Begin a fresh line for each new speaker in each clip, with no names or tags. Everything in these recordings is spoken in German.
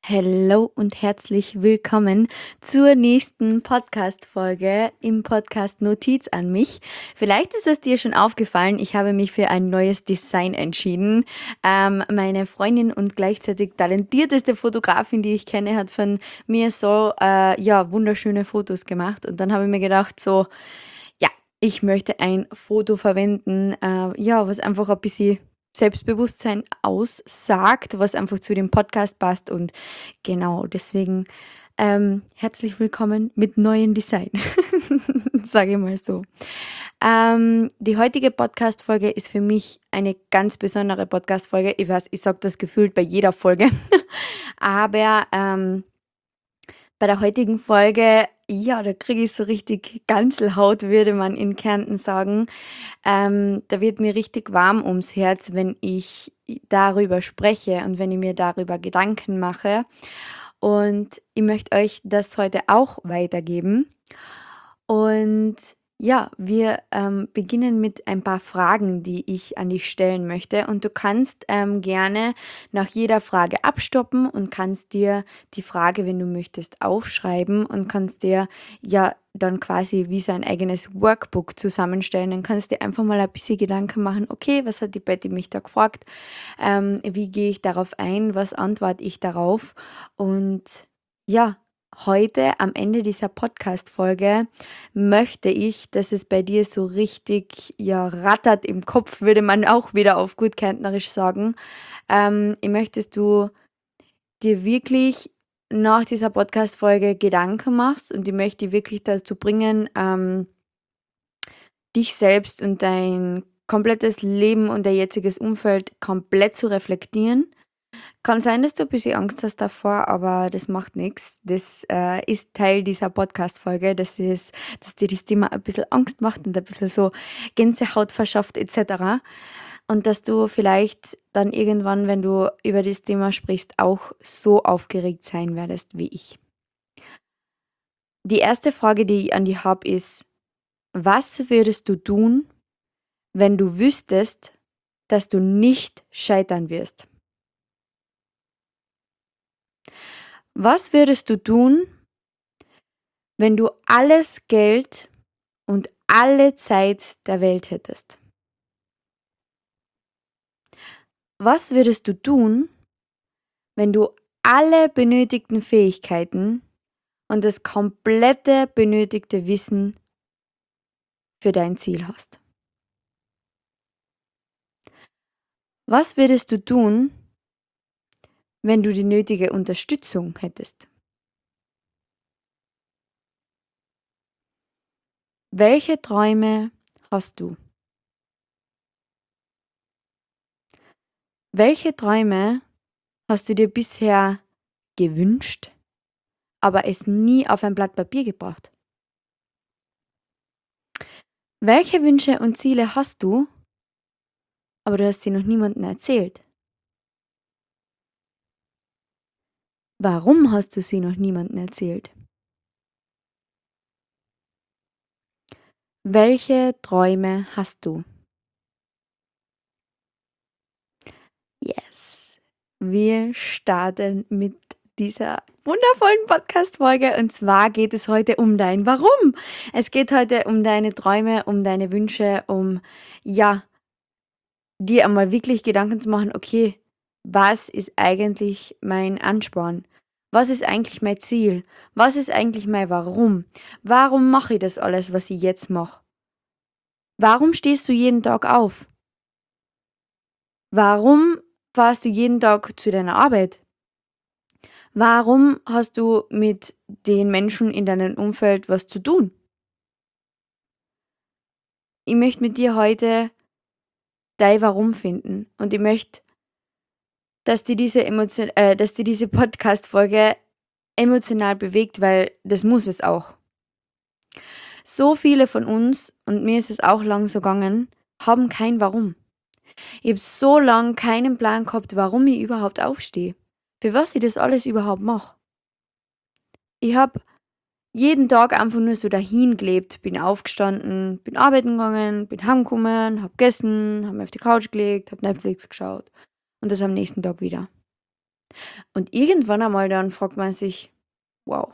Hallo und herzlich willkommen zur nächsten Podcast-Folge im Podcast Notiz an mich. Vielleicht ist es dir schon aufgefallen, ich habe mich für ein neues Design entschieden. Meine Freundin und gleichzeitig talentierteste Fotografin, die ich kenne, hat von mir so ja, wunderschöne Fotos gemacht. Und dann habe ich mir gedacht, so, ja, ich möchte ein Foto verwenden, ja, was einfach ein bisschen Selbstbewusstsein aussagt, was einfach zu dem Podcast passt. Und genau deswegen herzlich willkommen mit neuen Design, sage ich mal so. Die heutige Podcast-Folge ist für mich eine ganz besondere Podcast-Folge. Ich weiß, ich sage das gefühlt bei jeder Folge, aber bei der heutigen Folge, ja, da kriege ich so richtig Gänsehaut, würde man in Kärnten sagen. Da wird mir richtig warm ums Herz, wenn ich darüber spreche und wenn ich mir darüber Gedanken mache. Und ich möchte euch das heute auch weitergeben. Und ja, wir beginnen mit ein paar Fragen, die ich an dich stellen möchte. Und du kannst gerne nach jeder Frage abstoppen und kannst dir die Frage, wenn du möchtest, aufschreiben und kannst dir ja dann quasi wie so ein eigenes Workbook zusammenstellen. Dann kannst du dir einfach mal ein bisschen Gedanken machen, okay, was hat die Betty mich da gefragt? Wie gehe ich darauf ein? Was antworte ich darauf? Und ja, heute am Ende dieser Podcast-Folge möchte ich, dass es bei dir so richtig, ja, rattert im Kopf, würde man auch wieder auf gut kärntnerisch sagen. Ich möchte, dass du dir wirklich nach dieser Podcast-Folge Gedanken machst und ich möchte dich wirklich dazu bringen, dich selbst und dein komplettes Leben und dein jetziges Umfeld komplett zu reflektieren. Kann sein, dass du ein bisschen Angst hast davor, aber das macht nichts. Das ist Teil dieser Podcast-Folge, dass dir das Thema ein bisschen Angst macht und ein bisschen so Gänsehaut verschafft et cetera. Und dass du vielleicht dann irgendwann, wenn du über das Thema sprichst, auch so aufgeregt sein werdest wie ich. Die erste Frage, die ich an dich habe, ist: Was würdest du tun, wenn du wüsstest, dass du nicht scheitern wirst? Was würdest du tun, wenn du alles Geld und alle Zeit der Welt hättest? Was würdest du tun, wenn du alle benötigten Fähigkeiten und das komplette benötigte Wissen für dein Ziel hast? Was würdest du tun, wenn du die nötige Unterstützung hättest? Welche Träume hast du? Welche Träume hast du dir bisher gewünscht, aber es nie auf ein Blatt Papier gebracht? Welche Wünsche und Ziele hast du, aber du hast sie noch niemandem erzählt? Warum hast du sie noch niemandem erzählt? Welche Träume hast du? Yes. Wir starten mit dieser wundervollen Podcast-Folge und zwar geht es heute um dein Warum. Es geht heute um deine Träume, um deine Wünsche, um, ja, dir einmal wirklich Gedanken zu machen, okay, was ist eigentlich mein Ansporn? Was ist eigentlich mein Ziel? Was ist eigentlich mein Warum? Warum mache ich das alles, was ich jetzt mache? Warum stehst du jeden Tag auf? Warum fährst du jeden Tag zu deiner Arbeit? Warum hast du mit den Menschen in deinem Umfeld was zu tun? Ich möchte mit dir heute dein Warum finden und ich möchte, dass dir diese Podcast-Folge emotional bewegt, weil das muss es auch. So viele von uns, und mir ist es auch lang so gegangen, haben kein Warum. Ich habe so lange keinen Plan gehabt, warum ich überhaupt aufstehe. Für was ich das alles überhaupt mache. Ich habe jeden Tag einfach nur so dahin gelebt, bin aufgestanden, bin arbeiten gegangen, bin heimgekommen, habe gegessen, habe mich auf die Couch gelegt, habe Netflix geschaut und das am nächsten Tag wieder. Und irgendwann einmal dann fragt man sich: „Wow,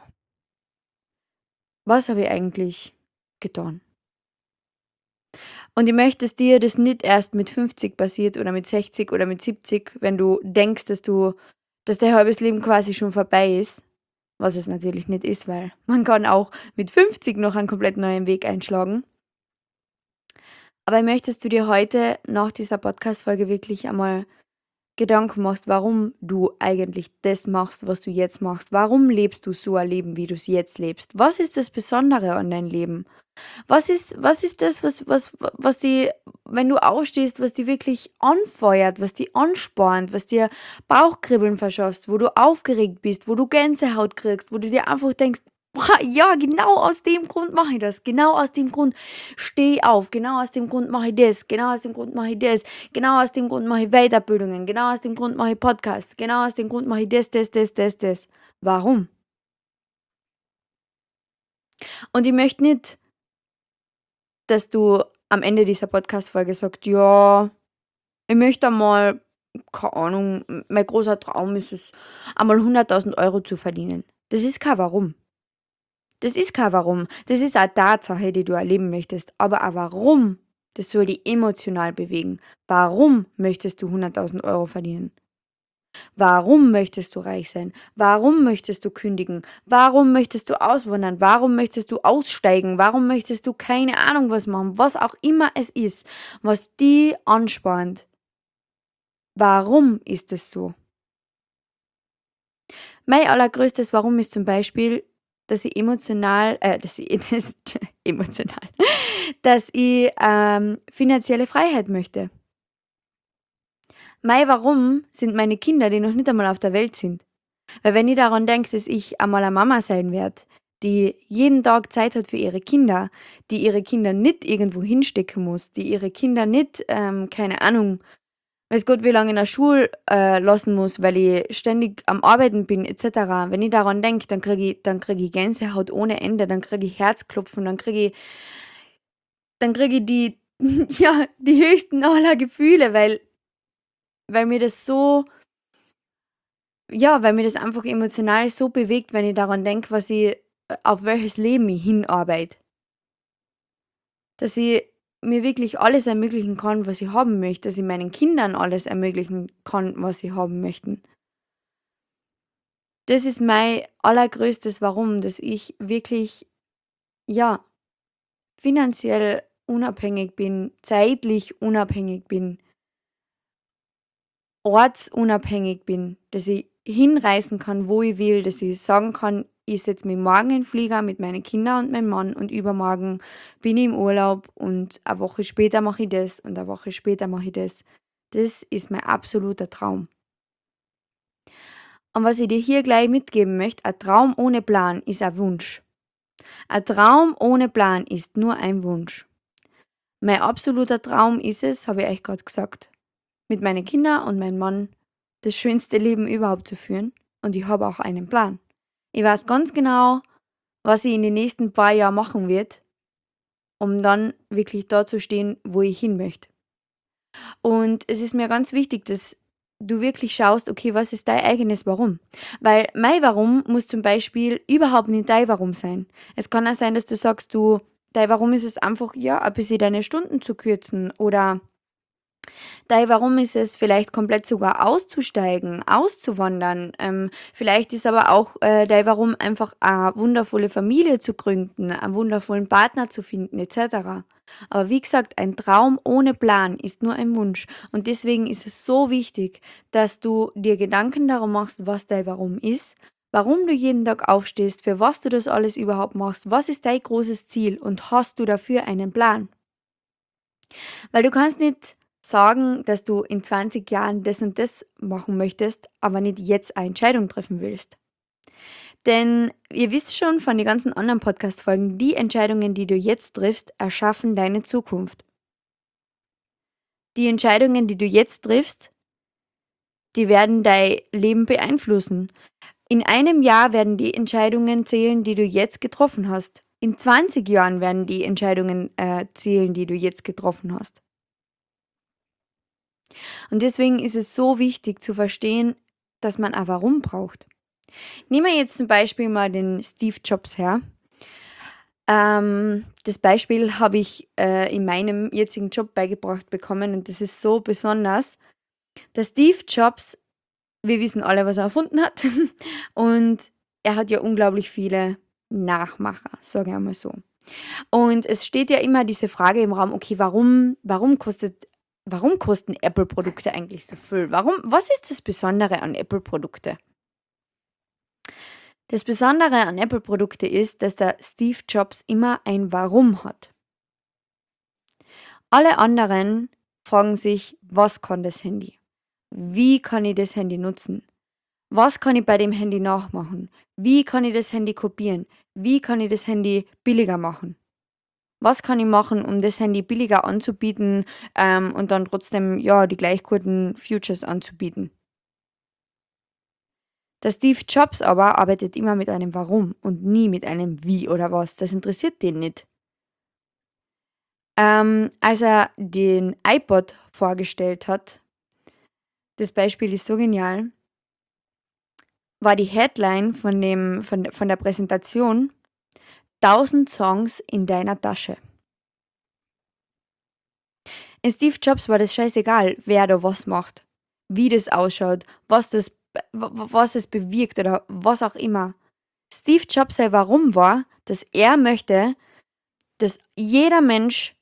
was habe ich eigentlich getan?“ Und ich möchte, dass dir das nicht erst mit 50 passiert oder mit 60 oder mit 70, wenn du denkst, dass dein halbes Leben quasi schon vorbei ist, was es natürlich nicht ist, weil man kann auch mit 50 noch einen komplett neuen Weg einschlagen. Aber ich möchte, dass du dir heute nach dieser Podcast-Folge wirklich einmal Gedanken machst, warum du eigentlich das machst, was du jetzt machst. Warum lebst du so ein Leben, wie du es jetzt lebst? Was ist das Besondere an deinem Leben? Was ist das, was die, wenn du aufstehst, was die wirklich anfeuert, was die anspornt, was dir Bauchkribbeln verschaffst, wo du aufgeregt bist, wo du Gänsehaut kriegst, wo du dir einfach denkst: „Boah, ja, genau aus dem Grund mache ich das. Genau aus dem Grund stehe ich auf. Genau aus dem Grund mache ich das. Genau aus dem Grund mache ich das. Genau aus dem Grund mache ich Weiterbildungen. Genau aus dem Grund mache ich Podcasts. Genau aus dem Grund mache ich das, das, das, das, das.“ Warum? Und ich möchte nicht, dass du am Ende dieser Podcast-Folge sagst: „Ja, ich möchte einmal, keine Ahnung, mein großer Traum ist es, einmal 100.000 € zu verdienen.“ Das ist kein Warum. Das ist kein Warum. Das ist eine Tatsache, die du erleben möchtest. Aber ein Warum, das soll dich emotional bewegen. Warum möchtest du 100.000 € verdienen? Warum möchtest du reich sein? Warum möchtest du kündigen? Warum möchtest du auswandern? Warum möchtest du aussteigen? Warum möchtest du keine Ahnung was machen? Was auch immer es ist, was die anspornt. Warum ist es so? Mein allergrößtes Warum ist zum Beispiel, dass ich dass ich das emotional, dass ich, finanzielle Freiheit möchte. Mein Warum sind meine Kinder, die noch nicht einmal auf der Welt sind. Weil wenn ich daran denke, dass ich einmal eine Mama sein werde, die jeden Tag Zeit hat für ihre Kinder, die ihre Kinder nicht irgendwo hinstecken muss, die ihre Kinder nicht, keine Ahnung, weiß Gott, wie lange in der Schule, lassen muss, weil ich ständig am Arbeiten bin et cetera. Wenn ich daran denke, dann kriege ich Gänsehaut ohne Ende, dann kriege ich Herzklopfen, dann kriege ich die ja, die höchsten aller Gefühle, weil mir das so ja, weil mir das einfach emotional so bewegt, wenn ich daran denke, auf welches Leben ich hinarbeite. Dass ich mir wirklich alles ermöglichen kann, was ich haben möchte, dass ich meinen Kindern alles ermöglichen kann, was sie haben möchten. Das ist mein allergrößtes Warum, dass ich wirklich, ja, finanziell unabhängig bin, zeitlich unabhängig bin, ortsunabhängig bin, dass ich hinreisen kann, wo ich will, dass ich sagen kann, ich setze mich morgen in 'n Flieger mit meinen Kindern und meinem Mann und übermorgen bin ich im Urlaub und eine Woche später mache ich das und eine Woche später mache ich das. Das ist mein absoluter Traum. Und was ich dir hier gleich mitgeben möchte, ein Traum ohne Plan ist ein Wunsch. Ein Traum ohne Plan ist nur ein Wunsch. Mein absoluter Traum ist es, habe ich euch gerade gesagt, mit meinen Kindern und meinem Mann das schönste Leben überhaupt zu führen und ich habe auch einen Plan. Ich weiß ganz genau, was ich in den nächsten paar Jahren machen wird, um dann wirklich da zu stehen, wo ich hin möchte. Und es ist mir ganz wichtig, dass du wirklich schaust, okay, was ist dein eigenes Warum? Weil mein Warum muss zum Beispiel überhaupt nicht dein Warum sein. Es kann auch sein, dass du sagst, dein Warum ist es einfach, ja, ein bisschen deine Stunden zu kürzen oder Warum ist es vielleicht komplett sogar auszusteigen, auszuwandern. Vielleicht ist aber auch, Warum einfach eine wundervolle Familie zu gründen, einen wundervollen Partner zu finden et cetera. Aber wie gesagt, ein Traum ohne Plan ist nur ein Wunsch und deswegen ist es so wichtig, dass du dir Gedanken darum machst, was dein Warum ist, warum du jeden Tag aufstehst, für was du das alles überhaupt machst, was ist dein großes Ziel und hast du dafür einen Plan? Weil du kannst nicht sagen, dass du in 20 Jahren das und das machen möchtest, aber nicht jetzt eine Entscheidung treffen willst. Denn ihr wisst schon von den ganzen anderen Podcast-Folgen, die Entscheidungen, die du jetzt triffst, erschaffen deine Zukunft. Die Entscheidungen, die du jetzt triffst, die werden dein Leben beeinflussen. In einem Jahr werden die Entscheidungen zählen, die du jetzt getroffen hast. In 20 Jahren werden die Entscheidungen zählen, die du jetzt getroffen hast. Und deswegen ist es so wichtig zu verstehen, dass man ein Warum braucht. Nehmen wir jetzt zum Beispiel mal den Steve Jobs her. Das Beispiel habe ich in meinem jetzigen Job beigebracht bekommen und das ist so besonders. Der Steve Jobs, wir wissen alle, was er erfunden hat und er hat ja unglaublich viele Nachmacher, sage ich einmal so. Und es steht ja immer diese Frage im Raum, okay, warum kosten Apple-Produkte eigentlich so viel? Was ist das Besondere an Apple-Produkte? Das Besondere an Apple-Produkte ist, dass der Steve Jobs immer ein Warum hat. Alle anderen fragen sich, was kann das Handy? Wie kann ich das Handy nutzen? Was kann ich bei dem Handy nachmachen? Wie kann ich das Handy kopieren? Wie kann ich das Handy billiger machen? Was kann ich machen, um das Handy billiger anzubieten und dann trotzdem ja die gleich guten Futures anzubieten? Der Steve Jobs aber arbeitet immer mit einem Warum und nie mit einem Wie oder was. Das interessiert den nicht. Als er den iPod vorgestellt hat, das Beispiel ist so genial, war die Headline von der Präsentation 1000 Songs in deiner Tasche. Steve Jobs war das scheißegal, wer da was macht, wie das ausschaut, was es bewirkt oder was auch immer. Steve Jobs sein Warum war, dass er möchte, dass jeder Mensch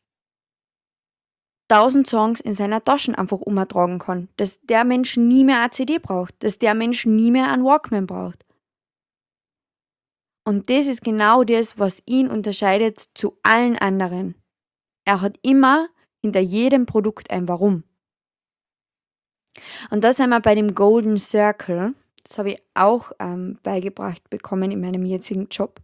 1000 Songs in seiner Taschen einfach umtragen kann. Dass der Mensch nie mehr eine CD braucht. Dass der Mensch nie mehr einen Walkman braucht. Und das ist genau das, was ihn unterscheidet zu allen anderen. Er hat immer hinter jedem Produkt ein Warum. Und da sind wir bei dem Golden Circle. Das habe ich auch beigebracht bekommen in meinem jetzigen Job.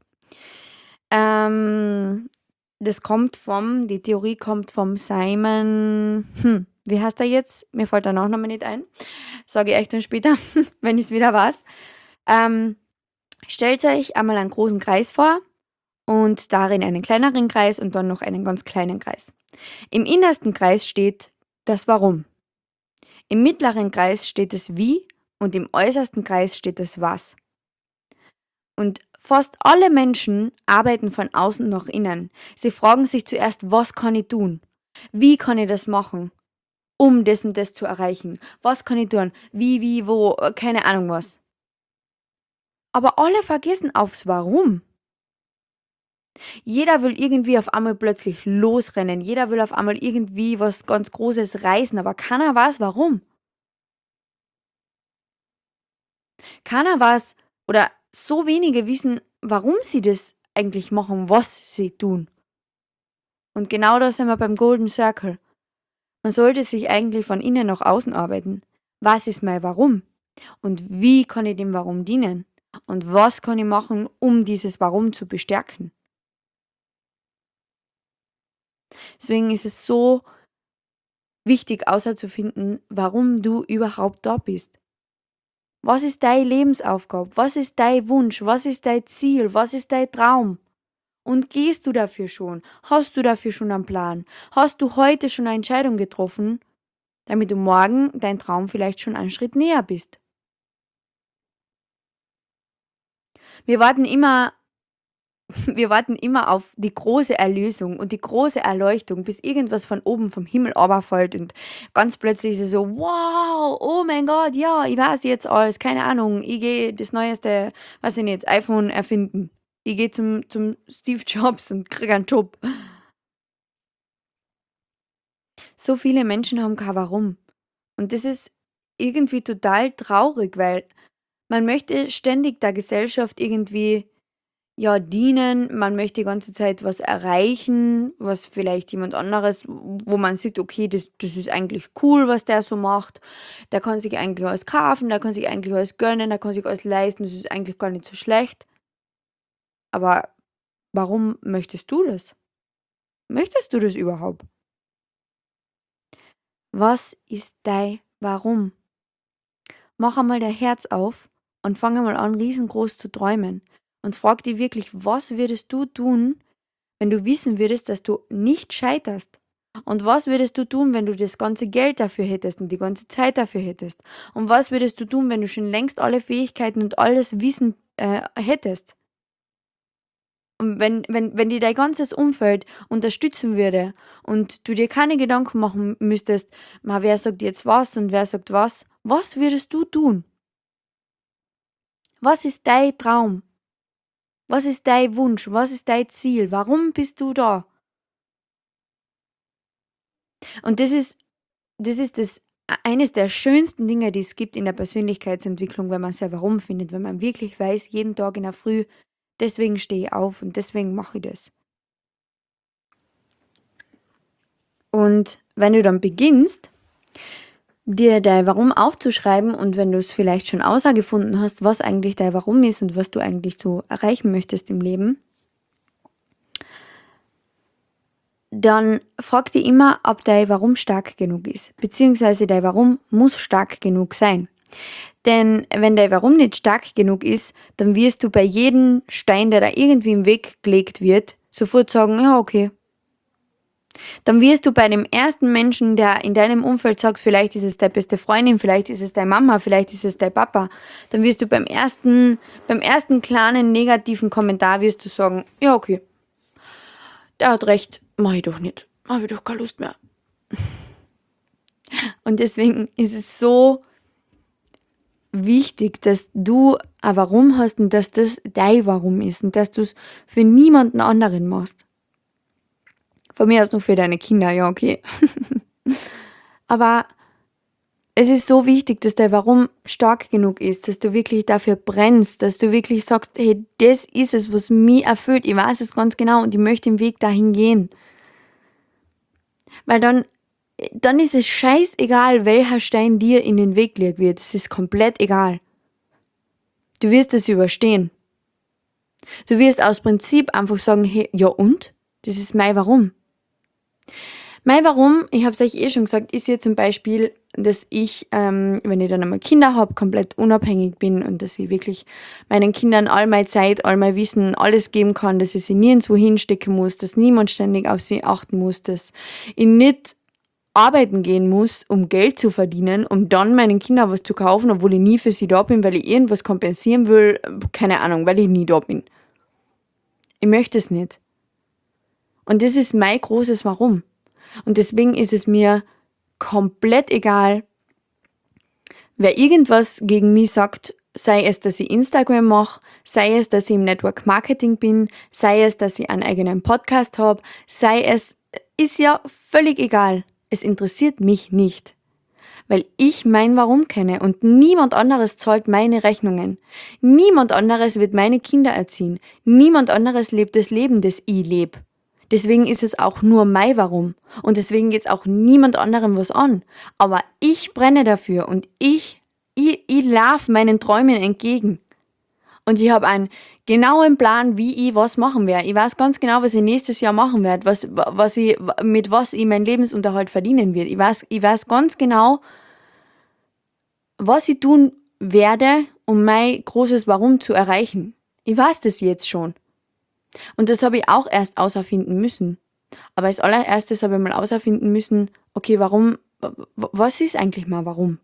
Die Theorie kommt vom Simon, wie heißt er jetzt? Mir fällt der Nachname nicht ein. Sage ich euch dann später, wenn ich es wieder weiß. Stellt euch einmal einen großen Kreis vor und darin einen kleineren Kreis und dann noch einen ganz kleinen Kreis. Im innersten Kreis steht das Warum. Im mittleren Kreis steht das Wie und im äußersten Kreis steht das Was. Und fast alle Menschen arbeiten von außen nach innen. Sie fragen sich zuerst, was kann ich tun? Wie kann ich das machen, um das und das zu erreichen? Was kann ich tun? Wie, wo, keine Ahnung was. Aber alle vergessen aufs Warum. Jeder will irgendwie auf einmal plötzlich losrennen. Jeder will auf einmal irgendwie was ganz Großes reißen, aber keiner weiß warum. Keiner weiß oder so wenige wissen, warum sie das eigentlich machen, was sie tun. Und genau da sind wir beim Golden Circle. Man sollte sich eigentlich von innen nach außen arbeiten. Was ist mein Warum? Und wie kann ich dem Warum dienen? Und was kann ich machen, um dieses Warum zu bestärken? Deswegen ist es so wichtig, herauszufinden, warum du überhaupt da bist. Was ist deine Lebensaufgabe? Was ist dein Wunsch? Was ist dein Ziel? Was ist dein Traum? Und gehst du dafür schon? Hast du dafür schon einen Plan? Hast du heute schon eine Entscheidung getroffen, damit du morgen dein Traum vielleicht schon einen Schritt näher bist? Wir warten immer Wir warten immer auf die große Erlösung und die große Erleuchtung, bis irgendwas von oben vom Himmel runterfällt und ganz plötzlich ist es so: „Wow, oh mein Gott, ja, ich weiß jetzt alles, keine Ahnung, ich gehe das neueste, weiß ich nicht, iPhone erfinden. Ich gehe zum Steve Jobs und kriege einen Job.“ So viele Menschen haben kein Warum. Und das ist irgendwie total traurig, weil man möchte ständig der Gesellschaft irgendwie ja, dienen. Man möchte die ganze Zeit was erreichen, was vielleicht jemand anderes, wo man sieht, okay, das ist eigentlich cool, was der so macht. Der kann sich eigentlich alles kaufen, der kann sich eigentlich alles gönnen, der kann sich alles leisten, das ist eigentlich gar nicht so schlecht. Aber warum möchtest du das? Möchtest du das überhaupt? Was ist dein Warum? Mach einmal dein Herz auf und fang einmal an, riesengroß zu träumen. Und frag dich wirklich, was würdest du tun, wenn du wissen würdest, dass du nicht scheiterst? Und was würdest du tun, wenn du das ganze Geld dafür hättest und die ganze Zeit dafür hättest? Und was würdest du tun, wenn du schon längst alle Fähigkeiten und alles Wissen hättest? Und wenn dir dein ganzes Umfeld unterstützen würde und du dir keine Gedanken machen müsstest, wer sagt jetzt was und wer sagt was, was würdest du tun? Was ist dein Traum? Was ist dein Wunsch? Was ist dein Ziel? Warum bist du da? Und das ist eines der schönsten Dinge, die es gibt in der Persönlichkeitsentwicklung, wenn man sein Warum findet, wenn man wirklich weiß, jeden Tag in der Früh, deswegen stehe ich auf und deswegen mache ich das. Und wenn du dann beginnst, dir dein Warum aufzuschreiben und wenn du es vielleicht schon herausgefunden hast, was eigentlich dein Warum ist und was du eigentlich so erreichen möchtest im Leben, dann frag dich immer, ob dein Warum stark genug ist. Beziehungsweise dein Warum muss stark genug sein. Denn wenn dein Warum nicht stark genug ist, dann wirst du bei jedem Stein, der da irgendwie im Weg gelegt wird, sofort sagen, ja, okay. Dann wirst du bei dem ersten Menschen, der in deinem Umfeld sagt, vielleicht ist es deine beste Freundin, vielleicht ist es deine Mama, vielleicht ist es dein Papa, dann wirst du beim ersten kleinen negativen Kommentar wirst du sagen, ja, okay, der hat recht, mach ich doch nicht, habe ich doch keine Lust mehr. Und deswegen ist es so wichtig, dass du ein Warum hast und dass das dein Warum ist und dass du es für niemanden anderen machst. Von mir aus nur für deine Kinder, ja, okay. Aber es ist so wichtig, dass dein Warum stark genug ist, dass du wirklich dafür brennst, dass du wirklich sagst, hey, das ist es, was mich erfüllt. Ich weiß es ganz genau und ich möchte den Weg dahin gehen. Weil dann ist es scheißegal, welcher Stein dir in den Weg gelegt wird. Es ist komplett egal. Du wirst es überstehen. Du wirst aus Prinzip einfach sagen, hey, ja und? Das ist mein Warum. Mein Warum, ich habe es euch schon gesagt, ist ja zum Beispiel, dass ich, wenn ich dann einmal Kinder habe, komplett unabhängig bin und dass ich wirklich meinen Kindern all meine Zeit, all mein Wissen, alles geben kann, dass ich sie nirgendwo hinstecken muss, dass niemand ständig auf sie achten muss, dass ich nicht arbeiten gehen muss, um Geld zu verdienen, um dann meinen Kindern was zu kaufen, obwohl ich nie für sie da bin, weil ich irgendwas kompensieren will, keine Ahnung, weil ich nie da bin. Ich möchte es nicht. Und das ist mein großes Warum. Und deswegen ist es mir komplett egal, wer irgendwas gegen mich sagt, sei es, dass ich Instagram mache, sei es, dass ich im Network Marketing bin, sei es, dass ich einen eigenen Podcast habe, sei es, ist ja völlig egal. Es interessiert mich nicht, weil ich mein Warum kenne und niemand anderes zahlt meine Rechnungen. Niemand anderes wird meine Kinder erziehen. Niemand anderes lebt das Leben, das ich lebe. Deswegen ist es auch nur mein Warum und deswegen geht es auch niemand anderem was an. Aber ich brenne dafür und ich laufe meinen Träumen entgegen. Und ich habe einen genauen Plan, wie ich was machen werde. Ich weiß ganz genau, was ich nächstes Jahr machen werde, mit was ich meinen Lebensunterhalt verdienen werde. Ich weiß ganz genau, was ich tun werde, um mein großes Warum zu erreichen. Ich weiß das jetzt schon. Und das habe ich auch erst auserfinden müssen. Aber als allererstes habe ich mal auserfinden müssen, okay, was ist eigentlich mal Warum?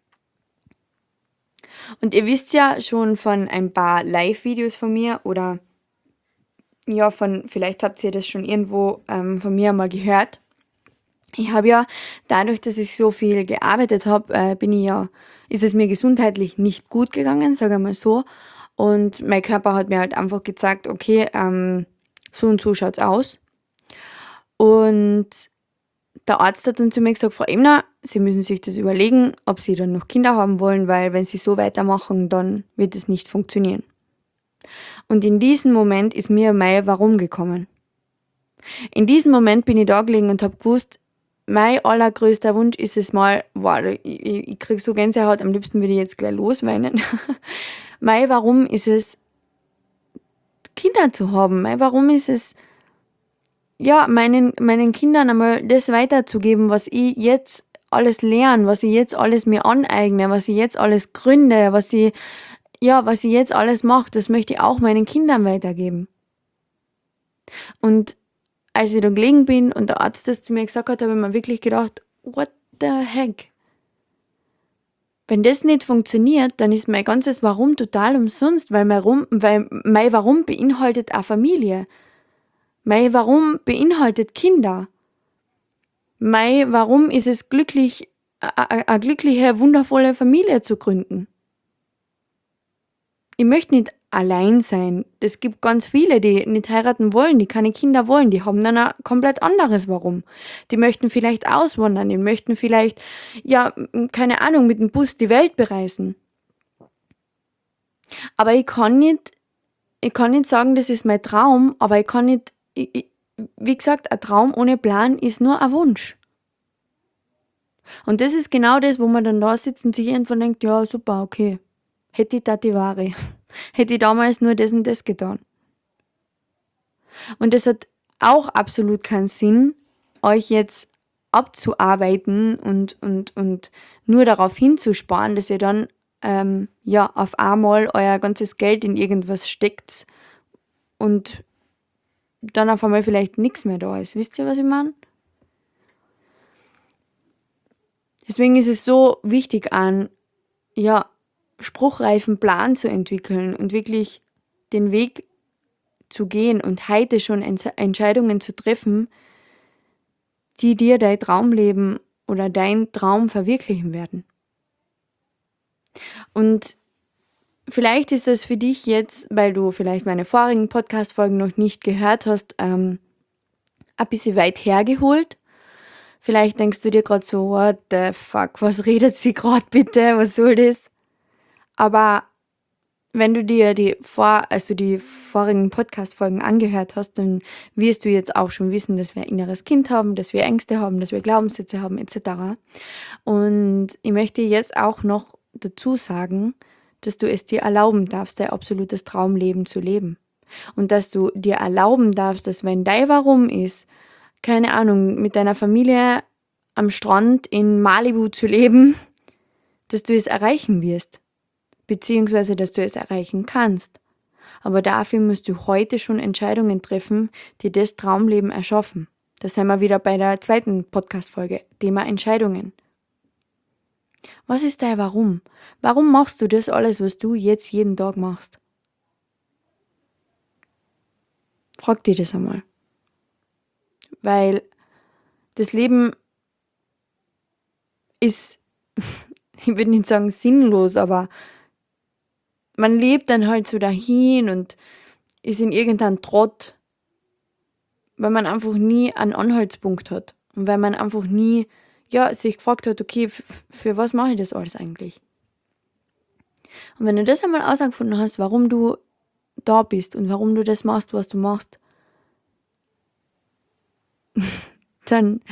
Und ihr wisst ja schon von ein paar Live-Videos von mir oder ja, vielleicht habt ihr das schon irgendwo von mir mal gehört. Ich habe ja, dadurch, dass ich so viel gearbeitet habe, ist es mir gesundheitlich nicht gut gegangen, sage ich mal so. Und mein Körper hat mir halt einfach gezeigt, okay, so und so schaut's aus. Und der Arzt hat dann zu mir gesagt, Frau Ebner, Sie müssen sich das überlegen, ob Sie dann noch Kinder haben wollen, weil wenn Sie so weitermachen, dann wird es nicht funktionieren. Und in diesem Moment ist mir mein Warum gekommen. In diesem Moment bin ich da gelegen und habe gewusst, mein allergrößter Wunsch ist es mal, wow, ich krieg so Gänsehaut, am liebsten würde ich jetzt gleich losweinen. Mein Warum ist es, Kinder zu haben. Mein Warum ist es, ja, meinen Kindern einmal das weiterzugeben, was ich jetzt alles lerne, was ich jetzt alles mir aneigne, was ich jetzt alles gründe, was ich jetzt alles mache, das möchte ich auch meinen Kindern weitergeben. Und als ich da gelegen bin und der Arzt das zu mir gesagt hat, habe ich mir wirklich gedacht, what the heck? Wenn das nicht funktioniert, dann ist mein ganzes Warum total umsonst, weil mein Warum beinhaltet eine Familie. Mein Warum beinhaltet Kinder. Mein Warum ist es glücklich, eine glückliche, wundervolle Familie zu gründen. Ich möchte nicht allein sein. Es gibt ganz viele, die nicht heiraten wollen, die keine Kinder wollen, die haben dann ein komplett anderes Warum. Die möchten vielleicht auswandern, die möchten vielleicht, ja, keine Ahnung, mit dem Bus die Welt bereisen. Aber ich kann nicht sagen, das ist mein Traum, aber ich kann nicht, wie gesagt, ein Traum ohne Plan ist nur ein Wunsch. Und das ist genau das, wo man dann da sitzt und sich irgendwann denkt, ja, super, okay, hätte ich das die Ware. Hätte ich damals nur das und das getan. Und das hat auch absolut keinen Sinn, euch jetzt abzuarbeiten und nur darauf hinzusparen, dass ihr dann auf einmal euer ganzes Geld in irgendwas steckt und dann auf einmal vielleicht nichts mehr da ist. Wisst ihr, was ich meine? Deswegen ist es so wichtig, einen spruchreifen Plan zu entwickeln und wirklich den Weg zu gehen und heute schon Entscheidungen zu treffen, die dir dein Traumleben oder dein Traum verwirklichen werden. Und vielleicht ist das für dich jetzt, weil du vielleicht meine vorigen Podcast-Folgen noch nicht gehört hast, ein bisschen weit hergeholt. Vielleicht denkst du dir gerade so, what the fuck, was redet sie gerade bitte, was soll das? Aber wenn du dir die vorigen Podcast-Folgen angehört hast, dann wirst du jetzt auch schon wissen, dass wir ein inneres Kind haben, dass wir Ängste haben, dass wir Glaubenssätze haben, etc. Und ich möchte jetzt auch noch dazu sagen, dass du es dir erlauben darfst, dein absolutes Traumleben zu leben. Und dass du dir erlauben darfst, dass wenn dein Warum ist, keine Ahnung, mit deiner Familie am Strand in Malibu zu leben, dass du es erreichen wirst. Beziehungsweise, dass du es erreichen kannst. Aber dafür musst du heute schon Entscheidungen treffen, die das Traumleben erschaffen. Da sind wir wieder bei der zweiten Podcast-Folge, Thema Entscheidungen. Was ist dein Warum? Warum machst du das alles, was du jetzt jeden Tag machst? Frag dir das einmal. Weil das Leben ist, ich würde nicht sagen sinnlos, aber man lebt dann halt so dahin und ist in irgendeinem Trott, weil man einfach nie einen Anhaltspunkt hat und weil man einfach nie sich gefragt hat, okay, für was mache ich das alles eigentlich? Und wenn du das einmal herausgefunden hast, warum du da bist und warum du das machst, was du machst, dann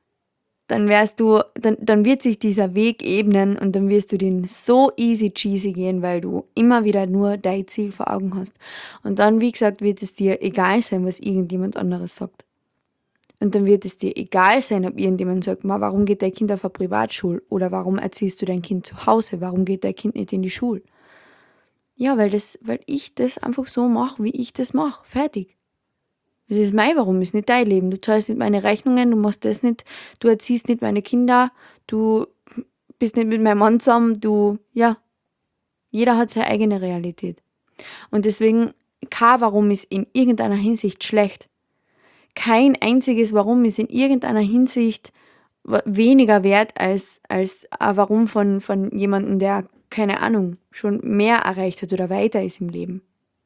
wird sich dieser Weg ebnen und dann wirst du den so easy cheesy gehen, weil du immer wieder nur dein Ziel vor Augen hast. Und dann, wie gesagt, wird es dir egal sein, was irgendjemand anderes sagt. Und dann wird es dir egal sein, ob irgendjemand sagt, warum geht dein Kind auf eine Privatschule? Oder warum erziehst du dein Kind zu Hause? Warum geht dein Kind nicht in die Schule? Ja, weil ich das einfach so mache, wie ich das mache. Fertig. Das ist mein Warum, ist nicht dein Leben. Du zahlst nicht meine Rechnungen, du machst das nicht, du erziehst nicht meine Kinder, du bist nicht mit meinem Mann zusammen, jeder hat seine eigene Realität. Und deswegen, kein Warum ist in irgendeiner Hinsicht schlecht. Kein einziges Warum ist in irgendeiner Hinsicht weniger wert als ein Warum von jemandem, der, keine Ahnung, schon mehr erreicht hat oder weiter ist im Leben.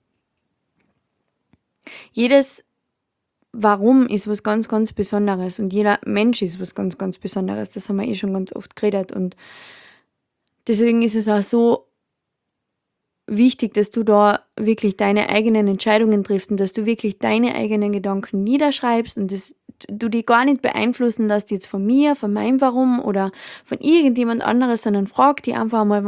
Jedes Warum ist was ganz, ganz Besonderes und jeder Mensch ist was ganz, ganz Besonderes. Das haben wir schon ganz oft geredet und deswegen ist es auch so wichtig, dass du da wirklich deine eigenen Entscheidungen triffst und dass du wirklich deine eigenen Gedanken niederschreibst und dass du die gar nicht beeinflussen lässt jetzt von mir, von meinem Warum oder von irgendjemand anderes, sondern frag dich einfach mal,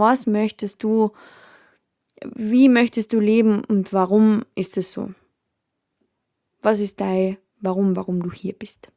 wie möchtest du leben und warum ist es so? Was ist dein warum du hier bist?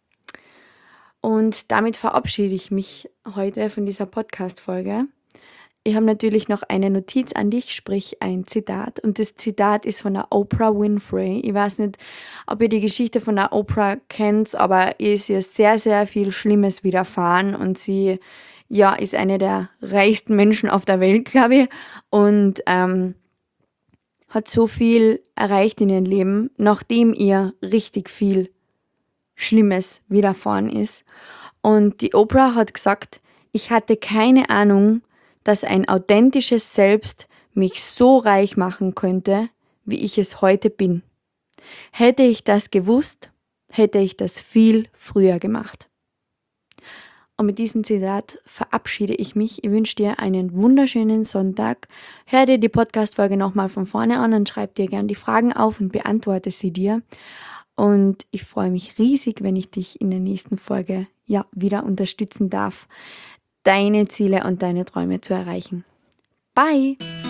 Und damit verabschiede ich mich heute von dieser Podcast-Folge. Ich habe natürlich noch eine Notiz an dich, sprich ein Zitat. Und das Zitat ist von der Oprah Winfrey. Ich weiß nicht, ob ihr die Geschichte von der Oprah kennt, aber ihr ist ihr sehr, sehr viel Schlimmes widerfahren. Und sie, ja, ist eine der reichsten Menschen auf der Welt, glaube ich. Und hat so viel erreicht in ihrem Leben, nachdem ihr richtig viel Schlimmes widerfahren ist. Und die Oprah hat gesagt, ich hatte keine Ahnung, dass ein authentisches Selbst mich so reich machen könnte, wie ich es heute bin. Hätte ich das gewusst, hätte ich das viel früher gemacht. Und mit diesem Zitat verabschiede ich mich. Ich wünsche dir einen wunderschönen Sonntag. Hör dir die Podcast-Folge nochmal von vorne an und schreib dir gerne die Fragen auf und beantworte sie dir. Und ich freue mich riesig, wenn ich dich in der nächsten Folge wieder unterstützen darf, deine Ziele und deine Träume zu erreichen. Bye!